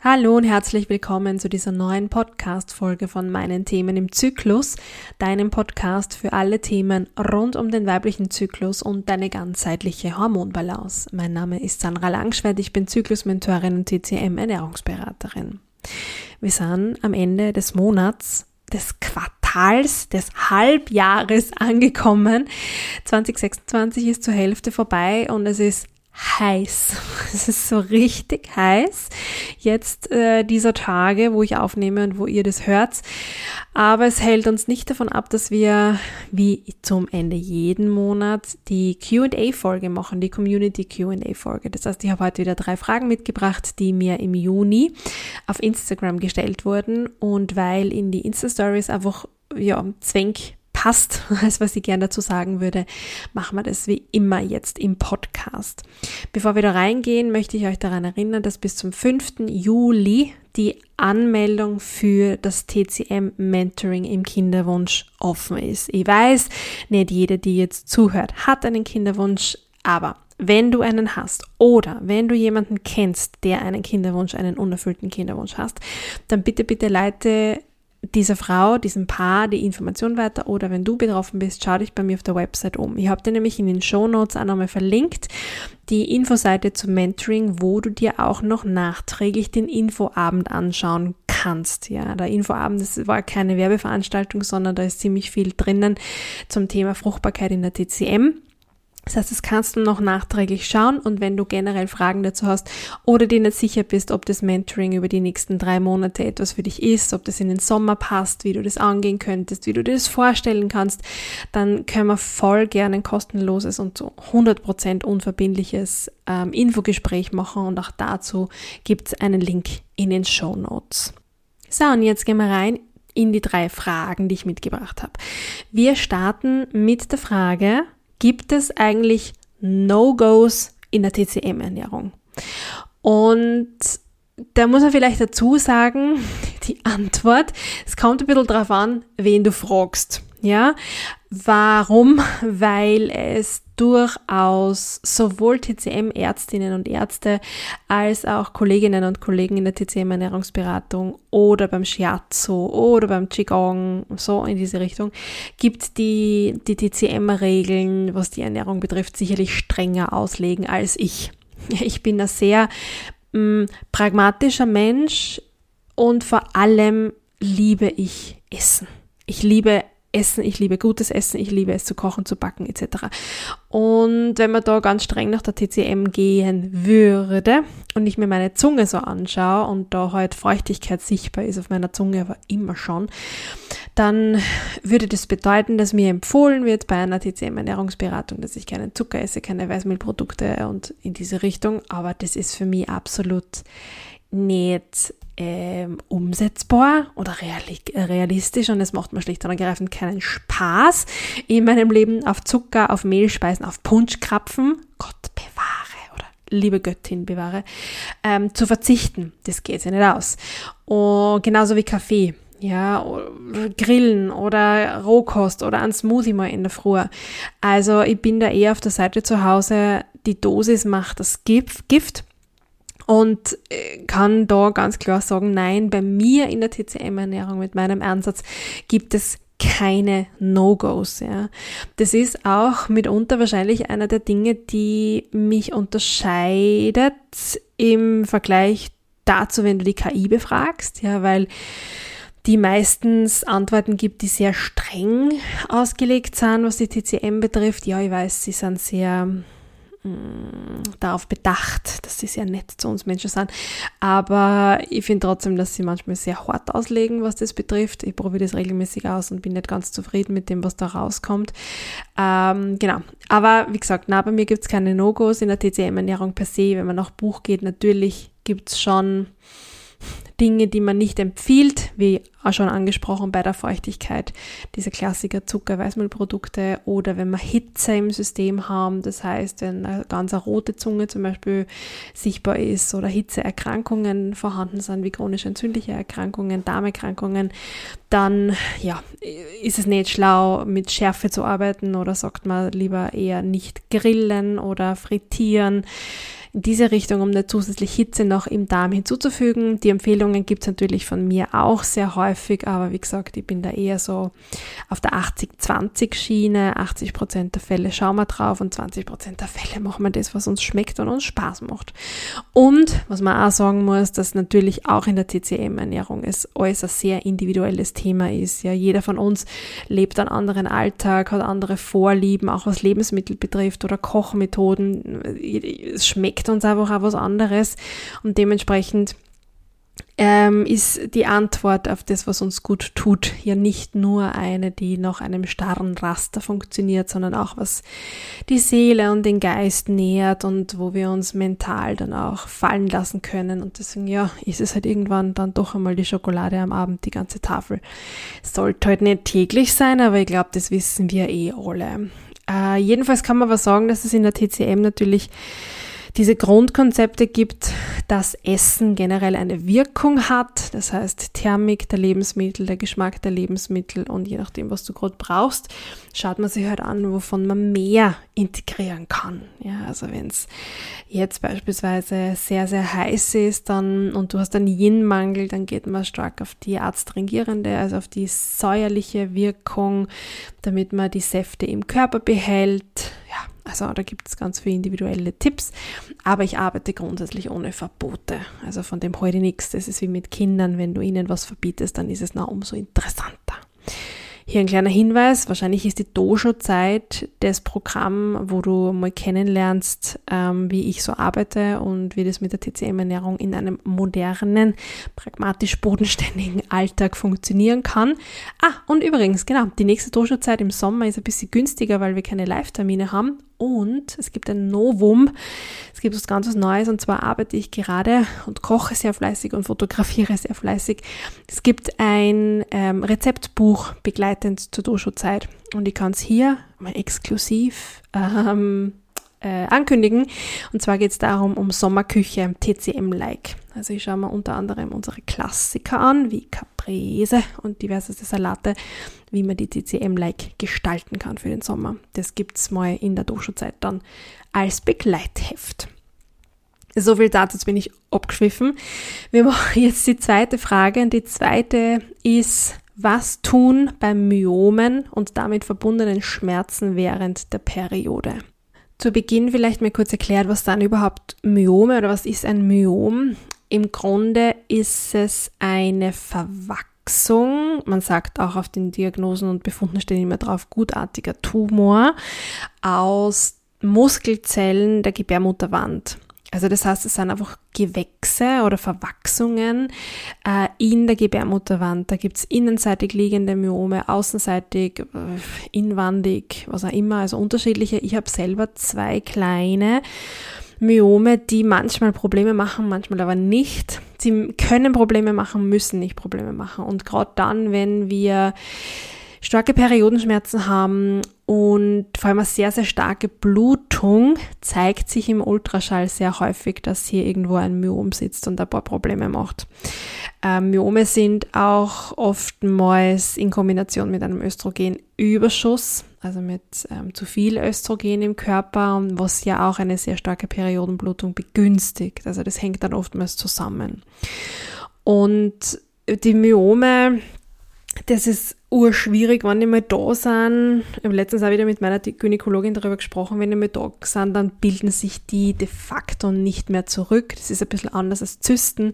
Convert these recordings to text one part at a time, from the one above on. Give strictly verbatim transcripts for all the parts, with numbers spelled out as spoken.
Hallo und herzlich willkommen zu dieser neuen Podcast-Folge von meinen Themen im Zyklus, deinem Podcast für alle Themen rund um den weiblichen Zyklus und deine ganzheitliche Hormonbalance. Mein Name ist Sandra Langschwert, ich bin Zyklusmentorin und T C M-Ernährungsberaterin. Wir sind am Ende des Monats, des Quartals, des Halbjahres angekommen. zwanzig sechsundzwanzig ist zur Hälfte vorbei und es ist heiß. Es ist so richtig heiß. Jetzt äh, dieser Tage, wo ich aufnehme und wo ihr das hört. Aber es hält uns nicht davon ab, dass wir wie zum Ende jeden Monat die Q and A-Folge machen, die Community Q and A-Folge. Das heißt, ich habe heute wieder drei Fragen mitgebracht, die mir im Juni auf Instagram gestellt wurden. Und weil in die Insta-Stories einfach ja zwängt passt, als was ich gerne dazu sagen würde, machen wir das wie immer jetzt im Podcast. Bevor wir da reingehen, möchte ich euch daran erinnern, dass bis zum fünften Juli die Anmeldung für das T C M-Mentoring im Kinderwunsch offen ist. Ich weiß, nicht jede, die jetzt zuhört, hat einen Kinderwunsch, aber wenn du einen hast oder wenn du jemanden kennst, der einen Kinderwunsch, einen unerfüllten Kinderwunsch hast, dann bitte, bitte leite dieser Frau, diesem Paar die Information weiter oder wenn du betroffen bist, schau dich bei mir auf der Website um. Ich habe dir nämlich in den Shownotes auch nochmal verlinkt, die Infoseite zum Mentoring, wo du dir auch noch nachträglich den Infoabend anschauen kannst. Ja, der Infoabend, das war keine Werbeveranstaltung, sondern da ist ziemlich viel drinnen zum Thema Fruchtbarkeit in der T C M. Das heißt, das kannst du noch nachträglich schauen und wenn du generell Fragen dazu hast oder dir nicht sicher bist, ob das Mentoring über die nächsten drei Monate etwas für dich ist, ob das in den Sommer passt, wie du das angehen könntest, wie du dir das vorstellen kannst, dann können wir voll gerne ein kostenloses und so hundert Prozent unverbindliches ähm, Infogespräch machen und auch dazu gibt es einen Link in den Shownotes. So, und jetzt gehen wir rein in die drei Fragen, die ich mitgebracht habe. Wir starten mit der Frage: Gibt es eigentlich No-Gos in der T C M-Ernährung? Und da muss man vielleicht dazu sagen, die Antwort, es kommt ein bisschen drauf an, wen du fragst. Ja, warum? Weil es durchaus sowohl T C M-Ärztinnen und Ärzte als auch Kolleginnen und Kollegen in der T C M-Ernährungsberatung oder beim Shiatsu oder beim Qigong, so in diese Richtung, gibt, die die T C M-Regeln, was die Ernährung betrifft, sicherlich strenger auslegen als ich. Ich bin ein sehr mh, pragmatischer Mensch und vor allem liebe ich Essen. Ich liebe Essen, ich liebe gutes Essen, ich liebe es zu kochen, zu backen et cetera. Und wenn man da ganz streng nach der T C M gehen würde und ich mir meine Zunge so anschaue und da halt Feuchtigkeit sichtbar ist auf meiner Zunge, aber immer schon, dann würde das bedeuten, dass mir empfohlen wird bei einer T C M-Ernährungsberatung, dass ich keinen Zucker esse, keine Weißmehlprodukte und in diese Richtung, aber das ist für mich absolut nicht Ähm, umsetzbar oder realistisch und es macht mir schlicht und ergreifend keinen Spaß, in meinem Leben auf Zucker, auf Mehlspeisen, auf Punschkrapfen, Gott bewahre oder liebe Göttin bewahre, ähm, zu verzichten. Das geht ja nicht aus. Und genauso wie Kaffee, ja, oder Grillen oder Rohkost oder ein Smoothie mal in der Früh. Also ich bin da eher auf der Seite zu Hause, die Dosis macht das Gift. Und kann da ganz klar sagen, nein, bei mir in der T C M-Ernährung mit meinem Ansatz gibt es keine No-Gos. Ja. Das ist auch mitunter wahrscheinlich einer der Dinge, die mich unterscheidet im Vergleich dazu, wenn du die K I befragst, ja, weil die meistens Antworten gibt, die sehr streng ausgelegt sind, was die T C M betrifft. Ja, ich weiß, sie sind sehr darauf bedacht, dass sie sehr nett zu uns Menschen sind, aber ich finde trotzdem, dass sie manchmal sehr hart auslegen, was das betrifft. Ich probiere das regelmäßig aus und bin nicht ganz zufrieden mit dem, was da rauskommt. Ähm, genau, aber wie gesagt, na, bei mir gibt es keine No-Gos in der T C M-Ernährung per se. Wenn man nach Buch geht, natürlich gibt es schon Dinge, die man nicht empfiehlt, wie auch schon angesprochen bei der Feuchtigkeit, diese Klassiker Zucker, Weißmehlprodukte oder wenn wir Hitze im System haben, das heißt, wenn eine ganz eine rote Zunge zum Beispiel sichtbar ist oder Hitzeerkrankungen vorhanden sind, wie chronisch entzündliche Erkrankungen, Darmerkrankungen, dann ja, ist es nicht schlau, mit Schärfe zu arbeiten oder sagt man lieber eher nicht grillen oder frittieren. in diese Richtung, um eine zusätzliche Hitze noch im Darm hinzuzufügen. Die Empfehlungen gibt es natürlich von mir auch sehr häufig, aber wie gesagt, ich bin da eher so auf der achtzig zwanzig Schiene. achtzig Prozent der Fälle schauen wir drauf und zwanzig Prozent der Fälle machen wir das, was uns schmeckt und uns Spaß macht. Und was man auch sagen muss, dass natürlich auch in der T C M-Ernährung es alles ein sehr individuelles Thema ist. Ja, jeder von uns lebt einen anderen Alltag, hat andere Vorlieben, auch was Lebensmittel betrifft oder Kochmethoden. Es schmeckt uns einfach auch was anderes und dementsprechend ähm, ist die Antwort auf das, was uns gut tut, ja nicht nur eine, die nach einem starren Raster funktioniert, sondern auch was die Seele und den Geist nährt und wo wir uns mental dann auch fallen lassen können. Und deswegen, ja, ist es halt irgendwann dann doch einmal die Schokolade am Abend, die ganze Tafel. Sollte halt nicht täglich sein, aber ich glaube, das wissen wir eh alle. Äh, jedenfalls kann man aber sagen, dass es in der T C M natürlich diese Grundkonzepte gibt, dass Essen generell eine Wirkung hat, das heißt Thermik der Lebensmittel, der Geschmack der Lebensmittel und je nachdem, was du gerade brauchst, schaut man sich halt an, wovon man mehr integrieren kann. Ja, also wenn es jetzt beispielsweise sehr, sehr heiß ist dann und du hast einen Yin-Mangel, dann geht man stark auf die adstringierende, also auf die säuerliche Wirkung, damit man die Säfte im Körper behält. Ja, also da gibt es ganz viele individuelle Tipps, aber ich arbeite grundsätzlich ohne Verbote. Also von dem halte ich nichts. Das ist wie mit Kindern, wenn du ihnen was verbietest, dann ist es noch umso interessanter. Hier ein kleiner Hinweis, wahrscheinlich ist die Dojo-Zeit das Programm, wo du mal kennenlernst, ähm, wie ich so arbeite und wie das mit der T C M-Ernährung in einem modernen, pragmatisch bodenständigen Alltag funktionieren kann. Ah, und übrigens, genau, die nächste Dojo-Zeit im Sommer ist ein bisschen günstiger, weil wir keine Live-Termine haben. Und es gibt ein Novum, es gibt was ganz was Neues und zwar arbeite ich gerade und koche sehr fleißig und fotografiere sehr fleißig. Es gibt ein ähm, Rezeptbuch begleitend zur Dojo-Zeit und ich kann es hier mal exklusiv ähm, äh, ankündigen. Und zwar geht es darum, um Sommerküche T C M-like. Also ich schaue mir unter anderem unsere Klassiker an, wie Caprese und diverseste Salate, wie man die T C M-like gestalten kann für den Sommer. Das gibt es mal in der Dojo-Zeit dann als Begleitheft. So viel dazu, jetzt bin ich abgeschwiffen. Wir machen jetzt die zweite Frage und die zweite ist, was tun bei Myomen und damit verbundenen Schmerzen während der Periode? Zu Beginn vielleicht mal kurz erklärt, was dann überhaupt Myome oder was ist ein Myom? Im Grunde ist es eine Verwachsung, man sagt auch auf den Diagnosen und Befunden stehen immer drauf, gutartiger Tumor aus Muskelzellen der Gebärmutterwand. Also das heißt, es sind einfach Gewächse oder Verwachsungen äh, in der Gebärmutterwand. Da gibt es innenseitig liegende Myome, außenseitig, äh, inwandig, was auch immer, also unterschiedliche. Ich habe selber zwei kleine Myome, die manchmal Probleme machen, manchmal aber nicht. Sie können Probleme machen, müssen nicht Probleme machen. Und gerade dann, wenn wir starke Periodenschmerzen haben und vor allem eine sehr, sehr starke Blutung, zeigt sich im Ultraschall sehr häufig, dass hier irgendwo ein Myom sitzt und ein paar Probleme macht. Ähm, Myome sind auch oftmals in Kombination mit einem Östrogenüberschuss, also mit ähm, zu viel Östrogen im Körper, was ja auch eine sehr starke Periodenblutung begünstigt. Also das hängt dann oftmals zusammen. Und die Myome, das ist urschwierig, wenn die mal da sind. Ich habe letztens auch wieder mit meiner Gynäkologin darüber gesprochen, wenn die mal da sind, dann bilden sich die de facto nicht mehr zurück. Das ist ein bisschen anders als Zysten.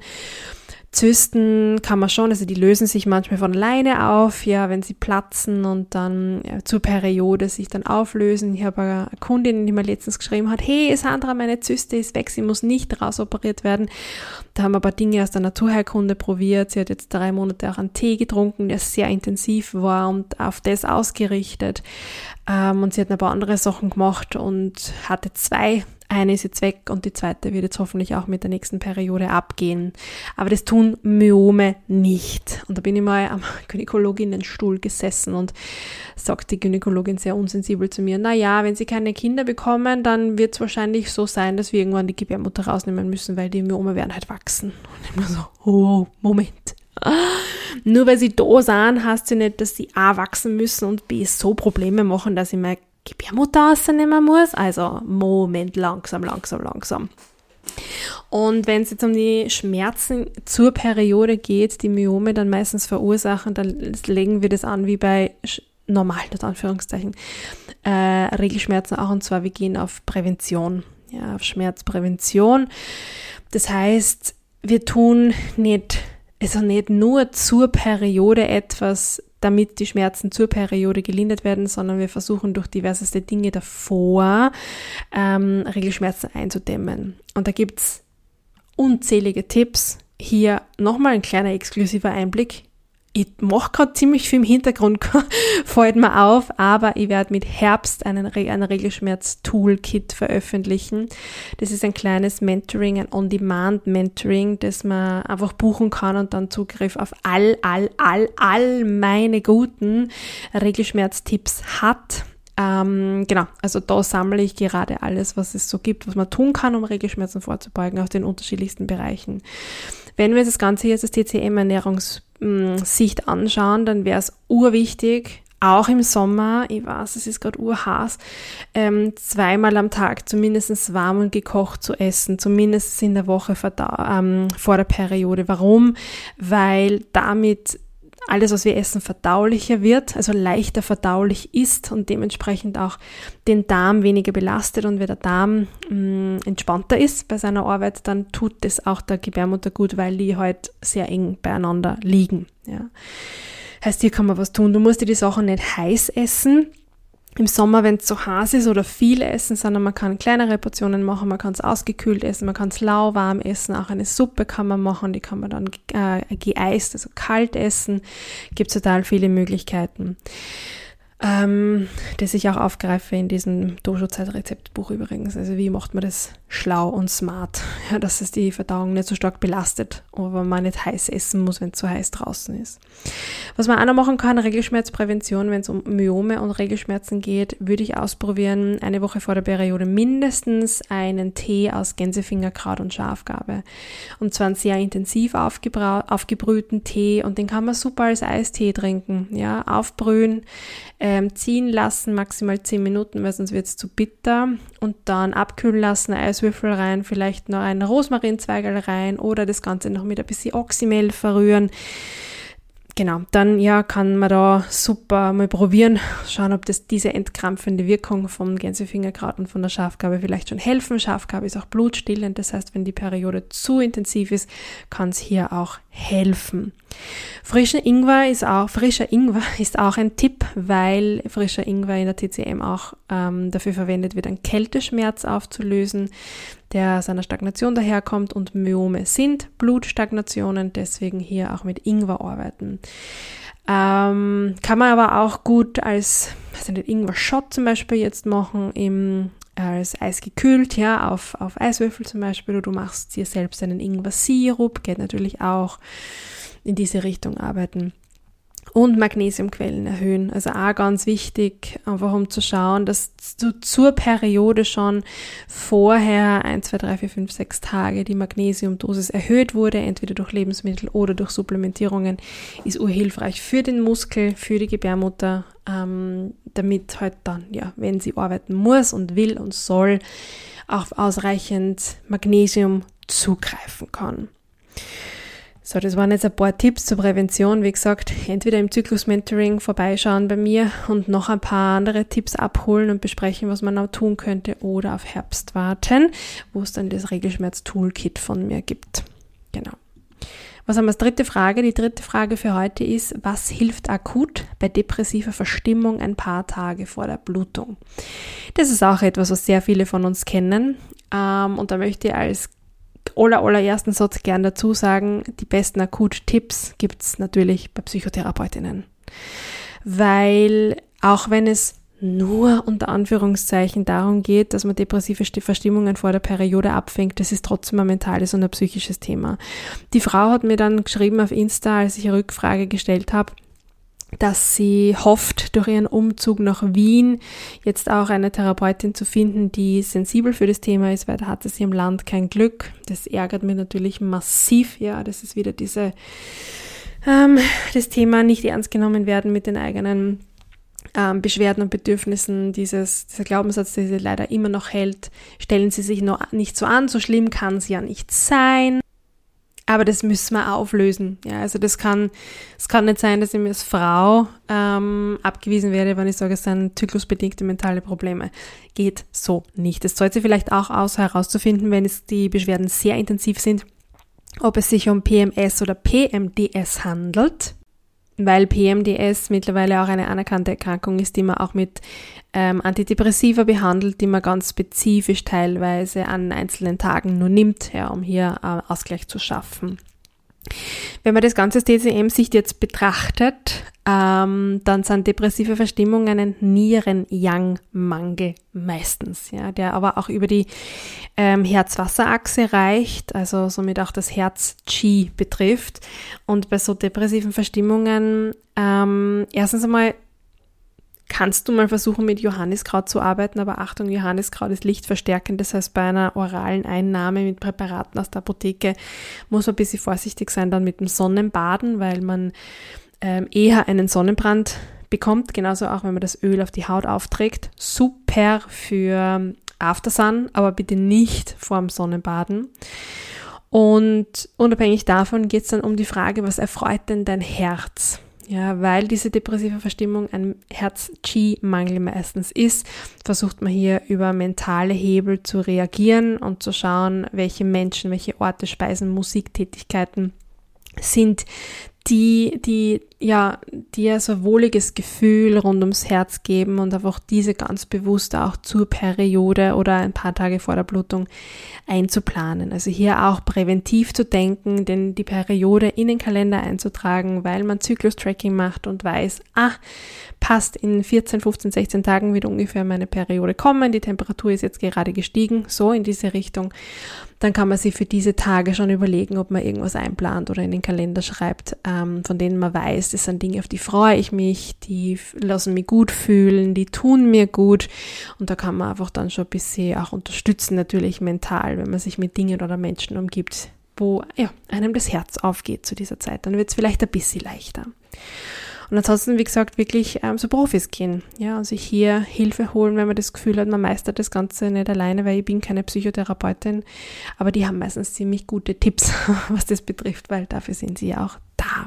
Zysten kann man schon, also die lösen sich manchmal von alleine auf, ja, wenn sie platzen und dann ja, zur Periode sich dann auflösen. Ich habe eine Kundin, die mir letztens geschrieben hat, hey Sandra, meine Zyste ist weg, sie muss nicht rausoperiert werden. Da haben wir ein paar Dinge aus der Naturheilkunde probiert. Sie hat jetzt drei Monate auch einen Tee getrunken, der sehr intensiv war und auf das ausgerichtet. Ähm, und sie hat ein paar andere Sachen gemacht und hatte zwei. Eine ist jetzt weg und die zweite wird jetzt hoffentlich auch mit der nächsten Periode abgehen. Aber das tun Myome nicht. Und da bin ich mal am Gynäkologinnenstuhl gesessen und sagt die Gynäkologin sehr unsensibel zu mir, na ja, wenn sie keine Kinder bekommen, dann wird es wahrscheinlich so sein, dass wir irgendwann die Gebärmutter rausnehmen müssen, weil die Myome werden halt wachsen. Und ich mir so, oh, Moment. Nur weil sie da sind, heißt ja nicht, dass sie A wachsen müssen und B so Probleme machen, dass ich meine Gebärmutter rausnehmen muss. Also Moment, langsam, langsam, langsam. Und wenn es jetzt um die Schmerzen zur Periode geht, die Myome dann meistens verursachen, dann legen wir das an wie bei normal, in Anführungszeichen, äh, Regelschmerzen auch, und zwar wir gehen auf Prävention, ja, auf Schmerzprävention. Das heißt, wir tun nicht, also nicht nur zur Periode etwas, damit die Schmerzen zur Periode gelindert werden, sondern wir versuchen durch diverseste Dinge davor ähm, Regelschmerzen einzudämmen. Und da gibt's unzählige Tipps. Hier nochmal ein kleiner exklusiver Einblick. Ich mache gerade ziemlich viel im Hintergrund, fällt mir auf, aber ich werde mit Herbst einen, ein Regelschmerz-Toolkit veröffentlichen. Das ist ein kleines Mentoring, ein On-Demand-Mentoring, das man einfach buchen kann und dann Zugriff auf all, all, all, all meine guten Regelschmerz-Tipps hat. Ähm, genau, also da sammle ich gerade alles, was es so gibt, was man tun kann, um Regelschmerzen vorzubeugen, aus den unterschiedlichsten Bereichen. Wenn wir uns das Ganze jetzt aus T C M-Ernährungssicht anschauen, dann wäre es urwichtig, auch im Sommer, ich weiß, es ist gerade urheiß, ähm, zweimal am Tag zumindest warm und gekocht zu essen, zumindest in der Woche verdau- ähm, vor der Periode. Warum? Weil damit alles, was wir essen, verdaulicher wird, also leichter verdaulich ist und dementsprechend auch den Darm weniger belastet, und wenn der Darm mh, entspannter ist bei seiner Arbeit, dann tut das auch der Gebärmutter gut, weil die halt sehr eng beieinander liegen. Ja. Heißt, hier kann man was tun. Du musst dir die Sachen nicht heiß essen im Sommer, wenn es so heiß ist, oder viel essen, sondern man kann kleinere Portionen machen, man kann es ausgekühlt essen, man kann es lauwarm essen, auch eine Suppe kann man machen, die kann man dann äh, geeist, also kalt essen, gibt total viele Möglichkeiten. Ähm, das ich auch aufgreife in diesem Dojo-Zeit-Rezeptbuch übrigens. Also wie macht man das schlau und smart, ja, dass es die Verdauung nicht so stark belastet, aber man nicht heiß essen muss, wenn es zu heiß draußen ist. Was man auch noch machen kann, Regelschmerzprävention, wenn es um Myome und Regelschmerzen geht, würde ich ausprobieren, eine Woche vor der Periode mindestens einen Tee aus Gänsefingerkraut und Schafgarbe. Und zwar einen sehr intensiv aufgebra- aufgebrühten Tee, und den kann man super als Eistee trinken, ja, aufbrühen, ähm, ziehen lassen, maximal zehn Minuten, weil sonst wird es zu bitter, und dann abkühlen lassen, Eiswürfel rein, vielleicht noch einen Rosmarinzweigel rein oder das Ganze noch mit ein bisschen Oxymehl verrühren. Genau, dann ja, kann man da super mal probieren, schauen, ob das diese entkrampfende Wirkung vom Gänsefingerkraut und von der Schafgarbe vielleicht schon helfen. Schafgarbe ist auch blutstillend, das heißt, wenn die Periode zu intensiv ist, kann es hier auch helfen. Frischer Ingwer ist auch, frischer Ingwer ist auch ein Tipp, weil frischer Ingwer in der T C M auch ähm, dafür verwendet wird, einen Kälteschmerz aufzulösen, der aus einer Stagnation daherkommt, und Myome sind Blutstagnationen, deswegen hier auch mit Ingwer arbeiten. Ähm, kann man aber auch gut als, weiß nicht, Ingwer-Shot zum Beispiel jetzt machen, im, als Eis gekühlt, ja, auf, auf Eiswürfel zum Beispiel, oder du machst dir selbst einen Ingwer-Sirup, geht natürlich auch, in diese Richtung arbeiten. Und Magnesiumquellen erhöhen, also auch ganz wichtig, einfach um zu schauen, dass du zur Periode schon vorher eins, zwei, drei, vier, fünf, sechs Tage die Magnesiumdosis erhöht wurde, entweder durch Lebensmittel oder durch Supplementierungen, ist urhilfreich für den Muskel, für die Gebärmutter, ähm, damit halt dann, ja, wenn sie arbeiten muss und will und soll, auf ausreichend Magnesium zugreifen kann. So, das waren jetzt ein paar Tipps zur Prävention. Wie gesagt, entweder im Zyklus-Mentoring vorbeischauen bei mir und noch ein paar andere Tipps abholen und besprechen, was man noch tun könnte, oder auf Herbst warten, wo es dann das Regelschmerz-Toolkit von mir gibt. Genau. Was haben wir als dritte Frage? Die dritte Frage für heute ist, was hilft akut bei depressiver Verstimmung ein paar Tage vor der Blutung? Das ist auch etwas, was sehr viele von uns kennen. Und da möchte ich als aller, allerersten Satz gern dazu sagen, die besten Akut-Tipps gibt's natürlich bei Psychotherapeutinnen. Weil auch wenn es nur unter Anführungszeichen darum geht, dass man depressive Verstimmungen vor der Periode abfängt, das ist trotzdem ein mentales und ein psychisches Thema. Die Frau hat mir dann geschrieben auf Insta, als ich eine Rückfrage gestellt habe, dass sie hofft, durch ihren Umzug nach Wien jetzt auch eine Therapeutin zu finden, die sensibel für das Thema ist, weil da hatte sie im Land kein Glück. Das ärgert mich natürlich massiv. Ja, das ist wieder diese, ähm, das Thema nicht ernst genommen werden mit den eigenen ähm, Beschwerden und Bedürfnissen, dieses, dieser Glaubenssatz, der sie leider immer noch hält, stellen Sie sich noch nicht so an, so schlimm kann es ja nicht sein. Aber das müssen wir auflösen. Ja, also das kann, es kann nicht sein, dass ich mir als Frau ähm, abgewiesen werde, wenn ich sage, es sind zyklusbedingte mentale Probleme. Geht so nicht. Es zahlt sich vielleicht auch aus, herauszufinden, wenn es die Beschwerden sehr intensiv sind, ob es sich um P M S oder P M D S handelt, weil P M D S mittlerweile auch eine anerkannte Erkrankung ist, die man auch mit ähm, Antidepressiva behandelt, die man ganz spezifisch teilweise an einzelnen Tagen nur nimmt, ja, um hier äh, Ausgleich zu schaffen. Wenn man das ganze T C M-Sicht jetzt betrachtet, ähm, dann sind depressive Verstimmungen ein Nieren-Yang-Mangel meistens, ja, der aber auch über die ähm, Herz-Wasser-Achse reicht, also somit auch das Herz-Qi betrifft. Und bei so depressiven Verstimmungen, ähm, erstens einmal kannst du mal versuchen, mit Johanniskraut zu arbeiten, aber Achtung, Johanniskraut ist lichtverstärkend, das heißt, bei einer oralen Einnahme mit Präparaten aus der Apotheke muss man ein bisschen vorsichtig sein dann mit dem Sonnenbaden, weil man ähm, eher einen Sonnenbrand bekommt, genauso auch, wenn man das Öl auf die Haut aufträgt. Super für Aftersun, aber bitte nicht vorm Sonnenbaden. Und unabhängig davon geht es dann um die Frage, was erfreut denn dein Herz? Ja, weil diese depressive Verstimmung ein Herz-Qi-Mangel meistens ist, versucht man hier über mentale Hebel zu reagieren und zu schauen, welche Menschen, welche Orte, Speisen, Musiktätigkeiten sind die, die ja dir so ein wohliges Gefühl rund ums Herz geben und einfach diese ganz bewusst auch zur Periode oder ein paar Tage vor der Blutung einzuplanen. Also hier auch präventiv zu denken, denn die Periode in den Kalender einzutragen, weil man Zyklus-Tracking macht und weiß, ah, passt, in vierzehn, fünfzehn, sechzehn Tagen wird ungefähr meine Periode kommen, die Temperatur ist jetzt gerade gestiegen, so in diese Richtung. Dann kann man sich für diese Tage schon überlegen, ob man irgendwas einplant oder in den Kalender schreibt, ähm, von denen man weiß, das sind Dinge, auf die freue ich mich, die lassen mich gut fühlen, die tun mir gut und da kann man einfach dann schon ein bisschen auch unterstützen, natürlich mental, wenn man sich mit Dingen oder Menschen umgibt, wo ja, einem das Herz aufgeht zu dieser Zeit, dann wird es vielleicht ein bisschen leichter. Und ansonsten, wie gesagt, wirklich ähm, zu Profis gehen, ja, und sich hier Hilfe holen, wenn man das Gefühl hat, man meistert das Ganze nicht alleine, weil ich bin keine Psychotherapeutin, aber die haben meistens ziemlich gute Tipps, was das betrifft, weil dafür sind sie ja auch da.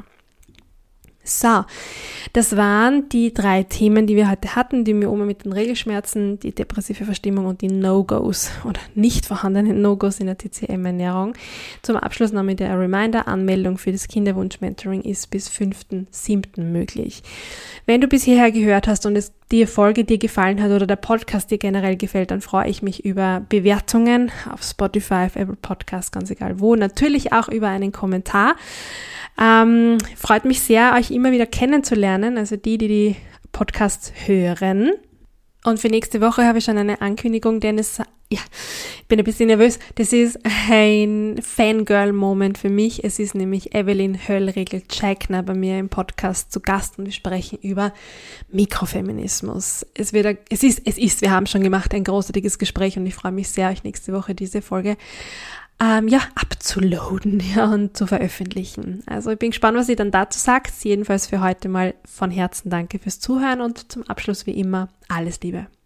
So, das waren die drei Themen, die wir heute hatten, die Myome mit den Regelschmerzen, die depressive Verstimmung und die No-Gos oder nicht vorhandenen No-Gos in der T C M-Ernährung. Zum Abschluss noch mit der Reminder, Anmeldung für das Kinderwunsch-Mentoring ist bis fünften siebten möglich. Wenn du bis hierher gehört hast und es die Folge dir gefallen hat oder der Podcast dir generell gefällt, dann freue ich mich über Bewertungen auf Spotify, auf Apple Podcasts, ganz egal wo. Natürlich auch über einen Kommentar. Ähm, freut mich sehr, euch immer wieder kennenzulernen, also die, die die Podcasts hören. Und für nächste Woche habe ich schon eine Ankündigung, denn es, ja, ich bin ein bisschen nervös. Das ist ein Fangirl-Moment für mich. Es ist nämlich Evelyn Höllregel-Tscheikner bei mir im Podcast zu Gast und wir sprechen über Mikrofeminismus. Es wird, es ist, es ist, wir haben schon gemacht, ein großartiges Gespräch und ich freue mich sehr, euch nächste Woche diese Folge Ähm, ja, abzuloaden, ja, und zu veröffentlichen. Also ich bin gespannt, was ihr dann dazu sagt. Jedenfalls für heute mal von Herzen danke fürs Zuhören und zum Abschluss wie immer alles Liebe.